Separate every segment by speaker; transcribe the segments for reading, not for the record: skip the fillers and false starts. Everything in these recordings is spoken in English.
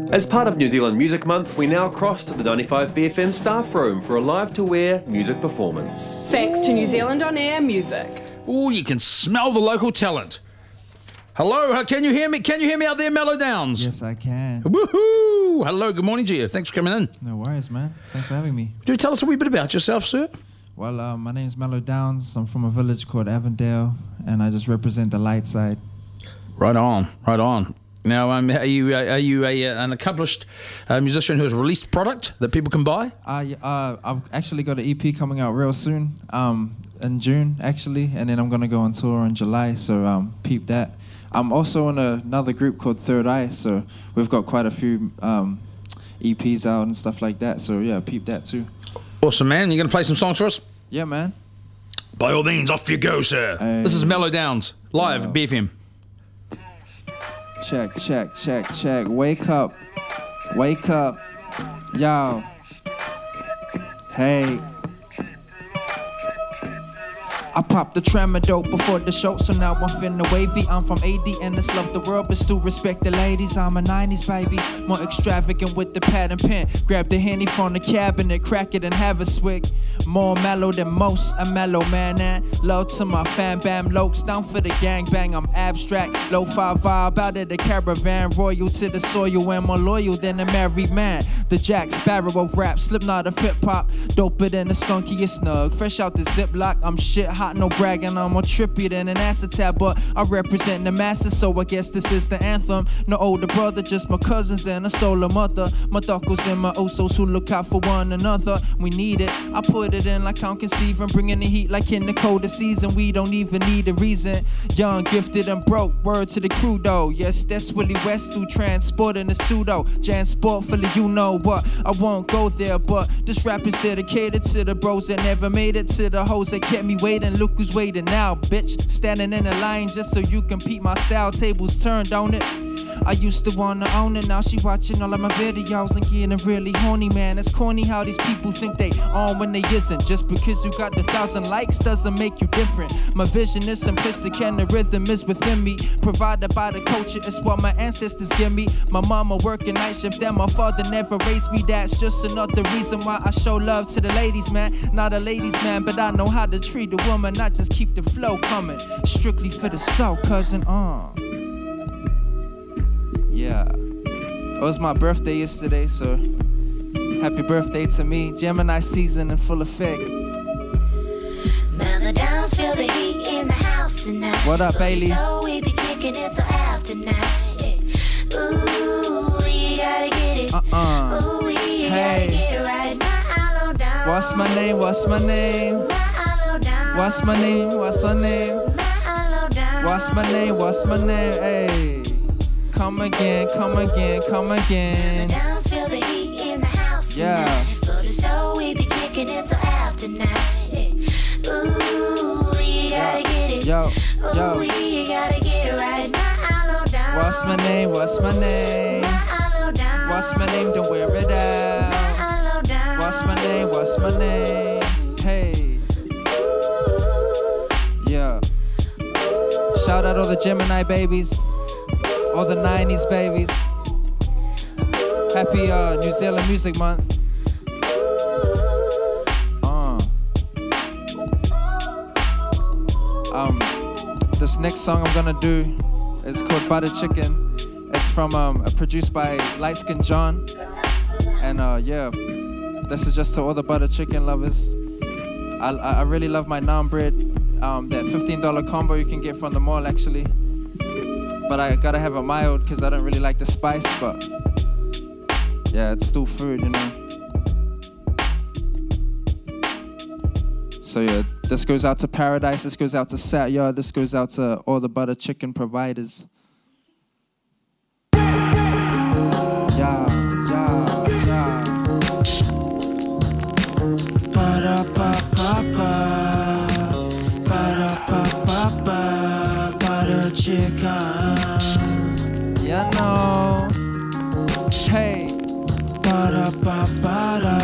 Speaker 1: As part of New Zealand Music Month, we now crossed the 95BFM staff room for a live-to-air music performance.
Speaker 2: Thanks to New Zealand On Air Music.
Speaker 3: Oh, you can smell the local talent. Hello, can you hear me? Can you hear me out there, Mellow Downs?
Speaker 4: Yes, I can.
Speaker 3: Woohoo! Hello, good morning to you. Thanks for coming in.
Speaker 4: No worries, man. Thanks for having me.
Speaker 3: Do you tell us a wee bit about yourself, sir?
Speaker 4: Well, my name's Mellow Downs. I'm from a village called Avondale, and I just represent the light side.
Speaker 3: Right on, right on. Now, are you an accomplished musician who has released product that people can buy?
Speaker 4: I've actually got an EP coming out real soon, in June, actually, and then I'm going to go on tour in July, so peep that. I'm also in another group called Third Eye, so we've got quite a few EPs out and stuff like that, so yeah, peep that too.
Speaker 3: Awesome, man. You going to play some songs for us?
Speaker 4: Yeah, man.
Speaker 3: By all means, off you go, sir.
Speaker 4: Hey.
Speaker 3: This is Mellow Downs, live at BFM.
Speaker 4: Check, check, check, check. Wake up. Wake up. Yo. Hey. I popped the tramadol before the show, so now I'm finna wavy. I'm from AD and it's love the world, but still respect the ladies. I'm a 90s baby, more extravagant with the pad and pen. Grab the Henny from the cabinet, crack it and have a swig. More mellow than most, a mellow man and love to my fan bam lokes. Down for the gangbang, I'm abstract. Lo-fi vibe out of the caravan, royal to the soil and more loyal than a married man. The Jack Sparrow of rap, Slipknot of hip-hop, doper than the skunkiest snug. Fresh out the Ziploc, I'm shit hot. No bragging, I'm more trippy than an acetate, but I represent the masses, so I guess this is the anthem. No older brother, just my cousins and a solo mother. My duckles and my osos who look out for one another. We need it, I put it in like I'm conceiving, bringing the heat like in the coldest season. We don't even need a reason. Young, gifted, and broke. Word to the crew though. Yes, that's Willie West who transporting the pseudo. Jan Sport, Philly, you know what? I won't go there, but this rap is dedicated to the bros that never made it, to the hoes that kept me waiting. Look who's waiting now, bitch. Standing in a line just so you compete my style. Tables turned on it. I used to wanna own it, now she watching all of my videos and getting really horny, man. It's corny how these people think they on when they isn't. Just because you got 1,000 likes doesn't make you different. My vision is simplistic and the rhythm is within me. Provided by the culture, it's what my ancestors give me. My mama working night shift and my father never raised me. That's just another reason why I show love to the ladies, man. Not a ladies man, but I know how to treat a woman. Not just keep the flow coming, strictly for the soul, cousin. Yeah, it was my birthday yesterday, so happy birthday to me. Gemini season in full effect.
Speaker 5: Mellow Downs, feel the heat in the house tonight.
Speaker 4: What up, Bailey?
Speaker 5: So we be kicking it till after night. Ooh, you gotta get it. Ooh, you gotta get it right. Mellow Downs.
Speaker 4: What's my name? What's my name?
Speaker 5: Mellow Downs.
Speaker 4: What's my name? What's my name?
Speaker 5: Mellow Downs.
Speaker 4: What's my name? What's my name? Hey. Come again, come again, come again.
Speaker 5: Mellow Downs, feel the heat in the house tonight. For the show, we be kicking it till after night. Ooh, you gotta get it.
Speaker 4: Yo,
Speaker 5: Ooh, you gotta get it right. Mellow Downs.
Speaker 4: What's my name? What's my name?
Speaker 5: Mellow Downs.
Speaker 4: What's my name? Don't wear it out.
Speaker 5: Mellow Downs.
Speaker 4: What's my name? What's my name? Hey. Yeah. Shout out all the Gemini babies. All the 90s babies. Happy New Zealand Music Month. This next song I'm gonna do is called Butter Chicken. It's from produced by Light Skin John. And yeah, this is just to all the butter chicken lovers. I really love my naan bread. That $15 combo you can get from the mall actually. But I gotta have it mild because I don't really like the spice, but yeah, it's still food, you know. So yeah, this goes out to Paradise, this goes out to Sat Yard, this goes out to all the butter chicken providers. Yeah. Ba-da-ba-ba-ba, ba-da-ba-ba-ba, butter chicken. Yeah, no. Hey. Ba-da-ba-ba-da,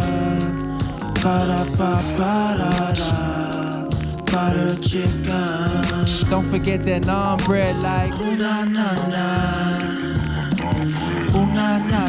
Speaker 4: ba-da-ba-ba-da-da, butter chicken. Don't forget that naan bread like ooh na na na, ooh na na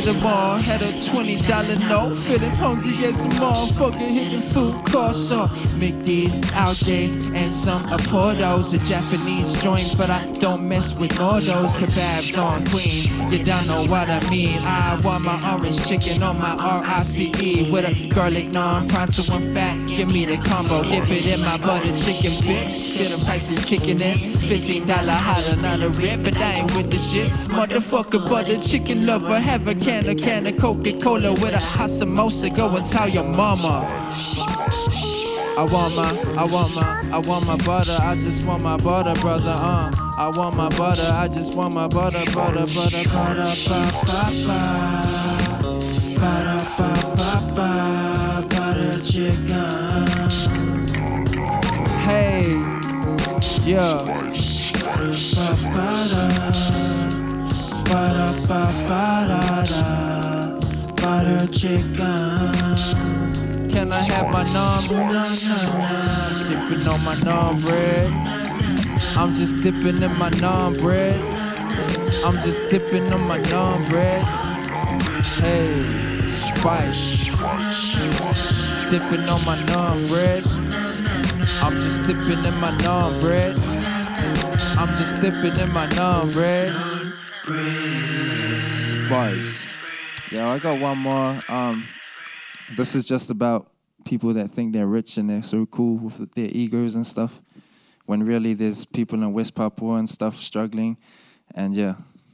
Speaker 4: the mall, had a $20 note. Feeling hungry as a motherfucker, hitting food courts up. Mickey's, Aljays, and some Aportos. A Japanese joint, but I don't mess with all those. Kebabs on Queen, you don't know what I mean. I want my orange chicken on my RICE with a garlic naan, pronto and fat. Give me the combo, dip it in my butter chicken, bitch. Feel the prices kicking in. $15 hotter, not a rip, but I ain't with the shits. Motherfucker, butter chicken lover. Have a can of Coca-Cola with a hot samosa. Go and tell your mama. I want my butter. I just want my butter, brother. I want my butter. I just want my butter, butter, butter, butter, butter chicken. Hey, yeah. Butter chicken. Can I have my naan bread? Dipping on my naan bread. I'm just dipping in my naan bread. I'm just dipping on my naan bread. Hey, spice. Dipping on my naan bread. I'm just dipping in my naan bread. I'm just dipping in my naan bread. Spice. Yeah, I got one more. This is just about people that think they're rich and they're so cool with their egos and stuff, when really there's people in West Papua and stuff struggling, and yeah.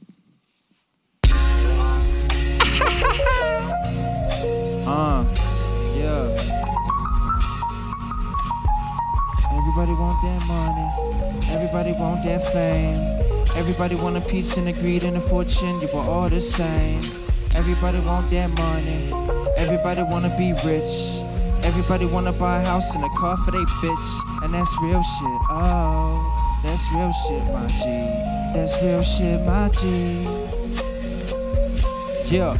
Speaker 4: Yeah. Everybody want that money. Everybody want that fame. Everybody want a piece and a greed and a fortune. You are all the same. Everybody want that money. Everybody wanna be rich. Everybody wanna buy a house and a car for they bitch. And that's real shit. Oh, that's real shit, my G. That's real shit, my G. Yeah.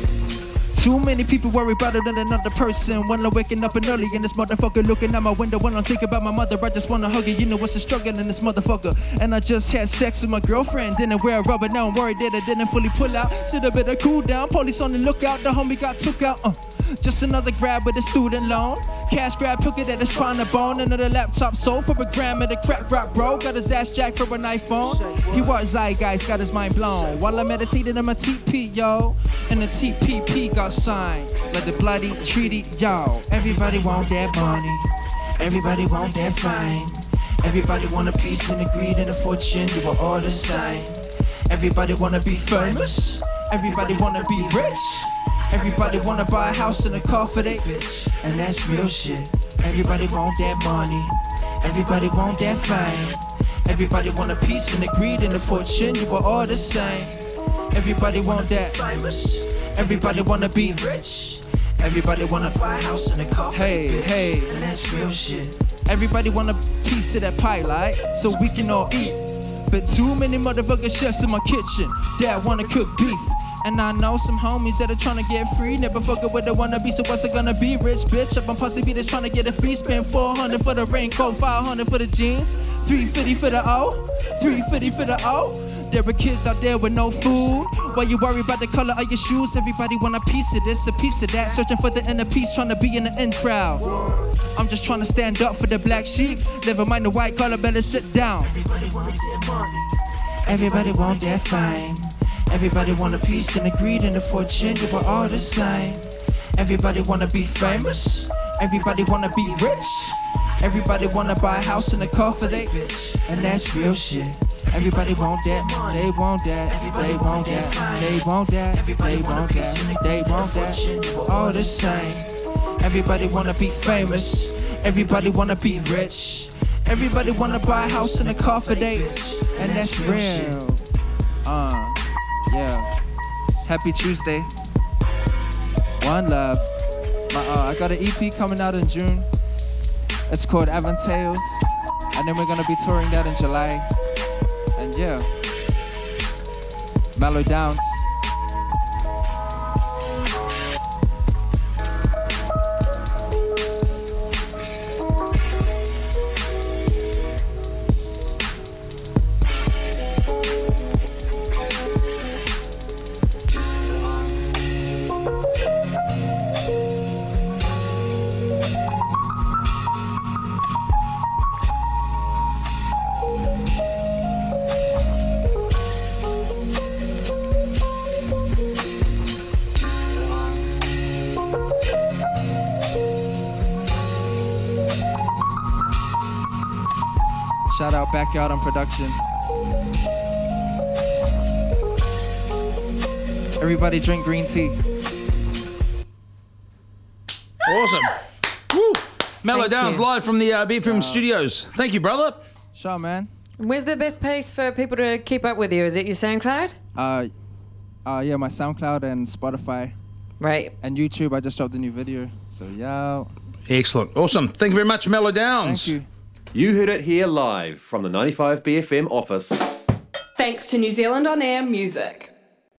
Speaker 4: Too many people worry about it than another person. When I'm waking up and early and this motherfucker looking out my window. When I'm thinking about my mother, I just wanna hug her. You know what's a struggle in this motherfucker. And I just had sex with my girlfriend. Didn't wear a rubber, now I'm worried that I didn't fully pull out. Should've better cool down, police on the lookout. The homie got took out, just another grab with a student loan. Cash grab took it that is trying to bone. Another laptop sold for a gram of the crack rock, bro. Got his ass jacked for an iPhone. He was zeitgeist, got his mind blown. While I meditated in my TP, yo. And the TPP got signed like the bloody treaty, yo. Everybody want that money. Everybody want that fame. Everybody want a piece and a greed and a fortune. You are all the same. Everybody wanna be famous. Everybody wanna be rich. Everybody wanna buy a house and a car for they bitch. And that's real shit. Everybody want that money. Everybody want that fame. Everybody want a piece and a greed and a fortune. You are all the same. Everybody want that famous. Everybody wanna be rich. Everybody wanna buy a house and a car for they bitch. Hey. And that's real shit. Everybody want a piece of that pie, like, so we can all eat. But too many motherfucking chefs in my kitchen that wanna cook beef. And I know some homies that are tryna get free. Never fucking with the wannabe, so what's it gonna be? Rich bitch up on pussy beat that's tryna get a fee. Spend 400 for the raincoat, 500 for the jeans, 350 for the O, 350 for the O. There are kids out there with no food. Why you worry about the color of your shoes? Everybody want a piece of this, a piece of that. Searching for the inner peace, tryna be in the in crowd. I'm just tryna stand up for the black sheep. Never mind the white collar, better sit down. Everybody want that money. Everybody want that fame. Everybody want a piece and a greed and a fortune. You are all the same. Everybody wanna be famous. Everybody wanna be rich. Everybody wanna buy a house and a car for they bitch. And that's real shit. Everybody want that. They want that. They want that. They want that. They want that. They want that. All the same. Everybody wanna be famous. Everybody wanna be rich. Everybody wanna buy a house and a car for they bitch. And that's real. Yeah. Happy Tuesday. One love. I got an EP coming out in June. It's called Avantails. And then we're gonna be touring that in July. And yeah. Mellow Downs. Shout out Backyard on production. Everybody drink green tea.
Speaker 3: Awesome. Woo. Mellow
Speaker 2: Thank
Speaker 3: Downs
Speaker 2: you.
Speaker 3: live from the BFM studios. Thank you, brother.
Speaker 4: Sure, man.
Speaker 6: Where's the best place for people to keep up with you? Is it your SoundCloud?
Speaker 4: Yeah, my SoundCloud and Spotify
Speaker 6: Right.
Speaker 4: and YouTube. I just dropped a new video. So, yeah.
Speaker 3: Excellent. Awesome. Thank you very much, Mellow Downs.
Speaker 4: Thank you.
Speaker 1: You heard it here live from the 95 BFM office.
Speaker 2: Thanks to New Zealand On Air Music.